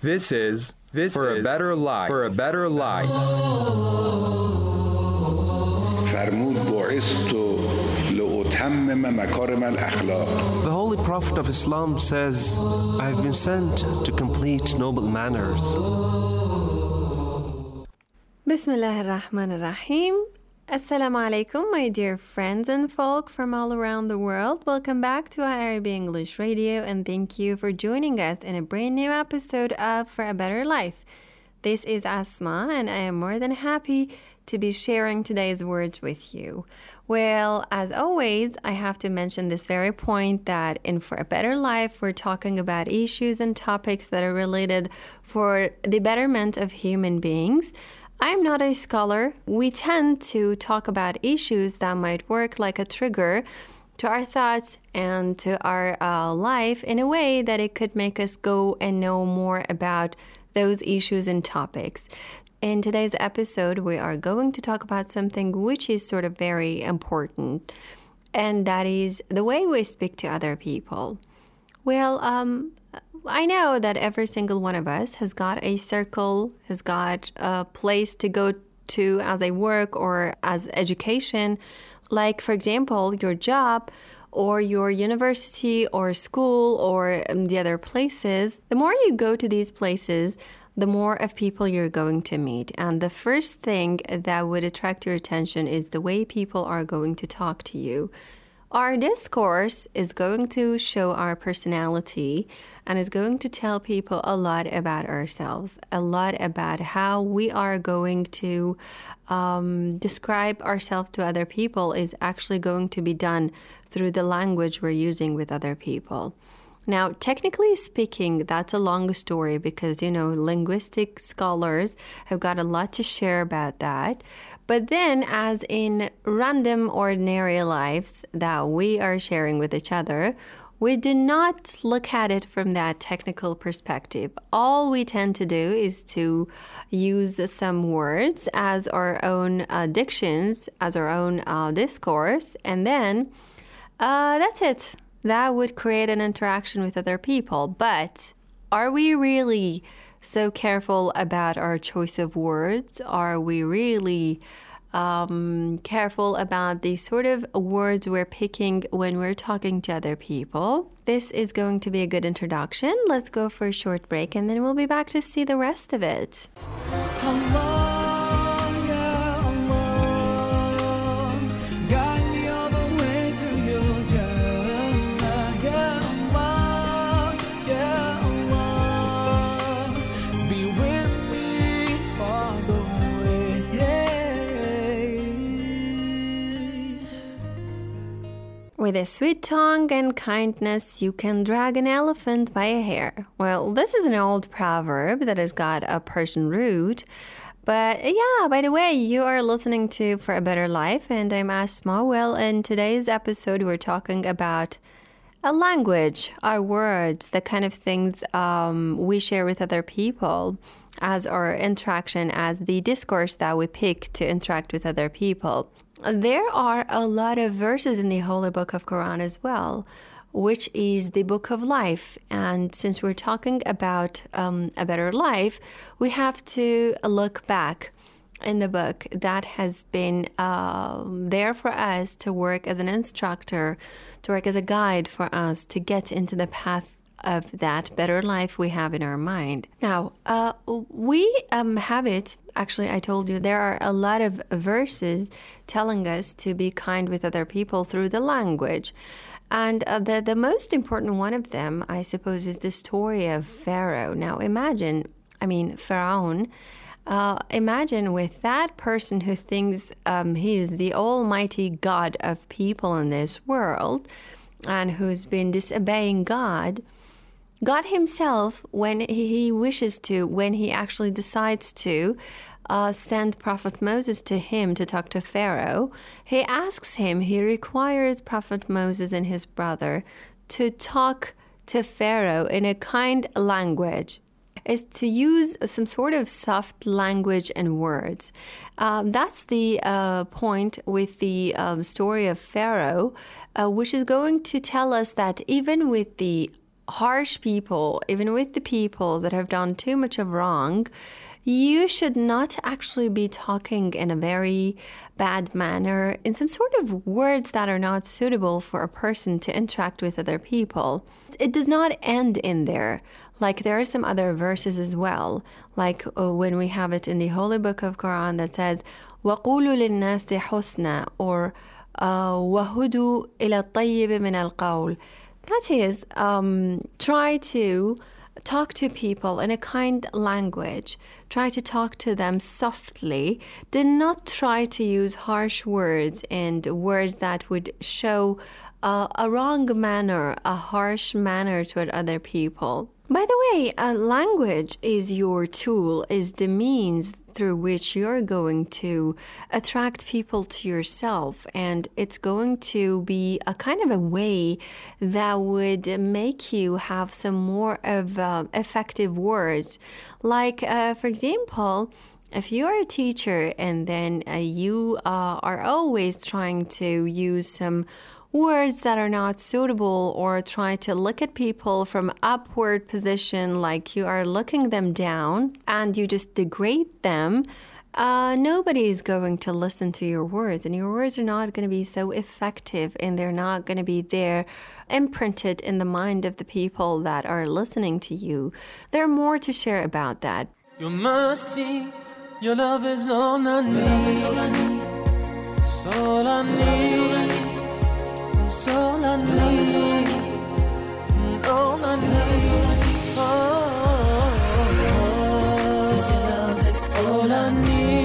This is For a Better Life. For a Better Life. فرمود بعثت لأتمم مكارم الأخلاق. The Holy Prophet of Islam says, I have been sent to complete noble manners. Bismillah ar-Rahman ar-Rahim. Assalamu alaikum, my dear friends and folk from all around the world. Welcome back to IRB English Radio, and thank you for joining us in a brand new episode of For a Better Life. This is Asma, and I am more than happy to be sharing today's words with you. Well, as always, I have to mention this very point that in For a Better Life, we're talking about issues and topics that are related for the betterment of human beings. I'm not a scholar. We tend to talk about issues that might work like a trigger to our thoughts and to our life in a way that it could make us go and know more about those issues and topics. In today's episode, we are going to talk about something which is sort of very important, and that is the way we speak to other people. Well, I know that every single one of us has got a circle, has got a place to go to as a work or as education, like, for example, your job or your university or school or the other places. The more you go to these places, the more of people you're going to meet. And the first thing that would attract your attention is the way people are going to talk to you. Our discourse is going to show our personality and is going to tell people a lot about ourselves, a lot about how we are going to describe ourselves to other people is actually going to be done through the language we're using with other people. Now, technically speaking, that's a long story because, linguistic scholars have got a lot to share about that. But then, as in random, ordinary lives that we are sharing with each other, we do not look at it from that technical perspective. All we tend to do is to use some words as our own dictions, as our own discourse, and then that's it. That would create an interaction with other people. But are we really so careful about our choice of words? Are we really careful about the sort of words we're picking when we're talking to other people? This is going to be a good introduction. Let's go for a short break, and then we'll be back to see the rest of it. With a sweet tongue and kindness, you can drag an elephant by a hair. Well, this is an old proverb that has got a Persian root. But yeah, by the way, you are listening to For a Better Life, and I'm Asma. Well, in today's episode, we're talking about a language, our words, the kind of things we share with other people as our interaction, as the discourse that we pick to interact with other people. There are a lot of verses in the Holy Book of Quran as well, which is the Book of Life. And since we're talking about a better life, we have to look back in the book that has been there for us to work as an instructor, to work as a guide for us to get into the path of that better life we have in our mind. Now, we have it. Actually, I told you there are a lot of verses telling us to be kind with other people through the language. And the most important one of them, I suppose, is the story of Pharaoh. Now, Pharaoh. Imagine with that person who thinks he is the almighty God of people in this world and who's been disobeying God himself, when he wishes to, when he actually decides to send Prophet Moses to him to talk to Pharaoh, he requires Prophet Moses and his brother to talk to Pharaoh in a kind language, is to use some sort of soft language and words. That's the point with the story of Pharaoh, which is going to tell us that even with the harsh people, even with the people that have done too much of wrong, you should not actually be talking in a very bad manner, in some sort of words that are not suitable for a person to interact with other people. It does not end in there. Like there are some other verses as well, like when we have it in the Holy Book of Quran that says, وَقُولُوا لِلنَّاسِ حُسْنًا, or وَهُدُوا إِلَى الطَّيِّبِ مِنَ الْقَوْلِ. That is, try to talk to people in a kind language. Try to talk to them softly. Do not try to use harsh words and words that would show a wrong manner, a harsh manner toward other people. By the way, language is your tool, is the means through which you're going to attract people to yourself, and it's going to be a kind of a way that would make you have some more of effective words. Like, for example, if you are a teacher and then you are always trying to use some words that are not suitable, or try to look at people from upward position, like you are looking them down and you just degrade them, nobody is going to listen to your words, and your words are not going to be so effective, and they're not going to be there imprinted in the mind of the people that are listening to you. There are more to share about that. Your mercy, your love is all I need. It's all I need. It's all I need, all I need, cause your love is all I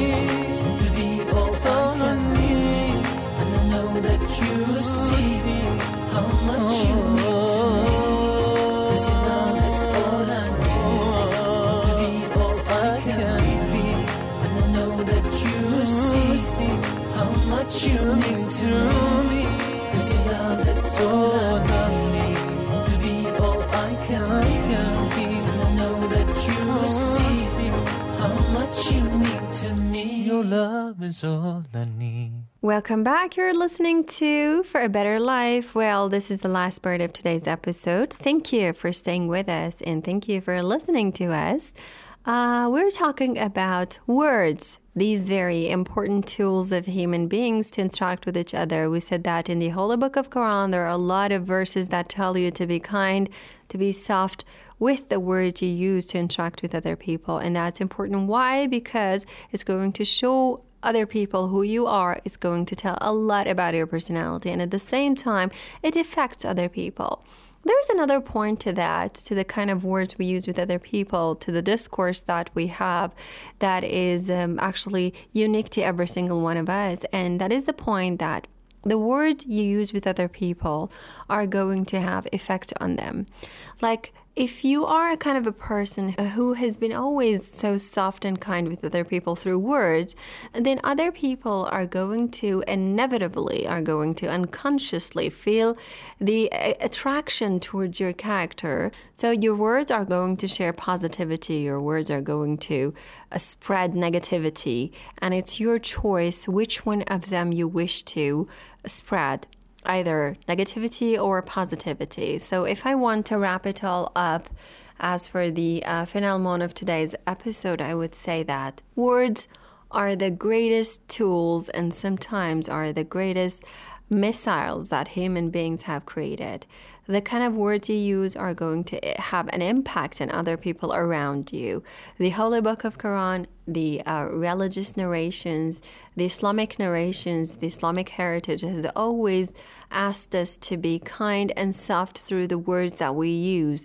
need, to be all I need, and I know that you see how much you mean to me, cause your love is all I need, to be all I can be, and I know that you see how much you mean to me. Love is all I need, to be all I can be, and I know that you see how much you mean to me. Your love is all I need. Welcome back. You're listening to For a Better Life. Well, this is the last part of today's episode. Thank you for staying with us, and thank you for listening to us. We're talking about words, these very important tools of human beings to interact with each other. We said that in the Holy Book of Quran, there are a lot of verses that tell you to be kind, to be soft with the words you use to interact with other people. And that's important. Why? Because it's going to show other people who you are. It's going to tell a lot about your personality. And at the same time, it affects other people. There's another point to that, to the kind of words we use with other people, to the discourse that we have that is actually unique to every single one of us. And that is the point that the words you use with other people are going to have effect on them. Like, if you are a kind of a person who has been always so soft and kind with other people through words, then other people are going to inevitably, are going to unconsciously feel the attraction towards your character. So your words are going to share positivity, your words are going to spread negativity, and it's your choice which one of them you wish to spread, either negativity or positivity. So if I want to wrap it all up, as for the finale of today's episode, I would say that words are the greatest tools and sometimes are the greatest missiles that human beings have created. The kind of words you use are going to have an impact on other people around you. The Holy Book of Quran, the religious narrations, the Islamic narrations, the Islamic heritage has always asked us to be kind and soft through the words that we use.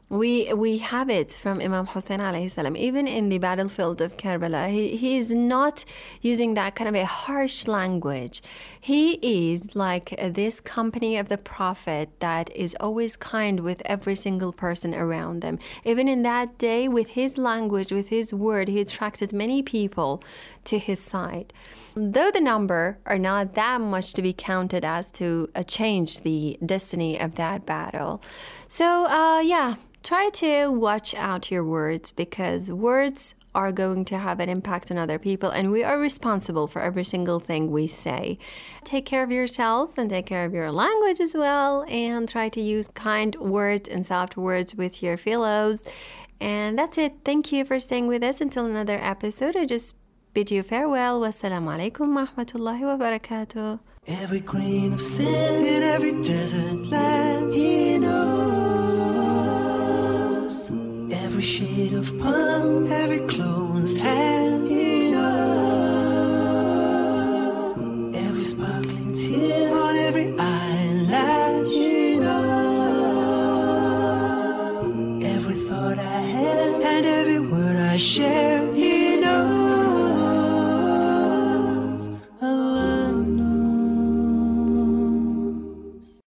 We have it from Imam Hussein alayhi salam. Even in the battlefield of Karbala, he is not using that kind of a harsh language. He is like this company of the Prophet that is always kind with every single person around them. Even in that day, with his language, with his word, he attracted many people to his side. Though the number are not that much to be counted as to change the destiny of that battle. So, try to watch out your words, because words are going to have an impact on other people, and we are responsible for every single thing we say. Take care of yourself and take care of your language as well, and try to use kind words and soft words with your fellows. And that's it. Thank you for staying with us until another episode. I just bid you farewell. Wassalamu alaikum wa rahmatullahi wa barakatuh. Every grain of sand in every desert land, He knows. Every shade of palm, every closed hand, He knows. Every sparkling tear on every eyelash, He knows. Every thought I have and every word I share,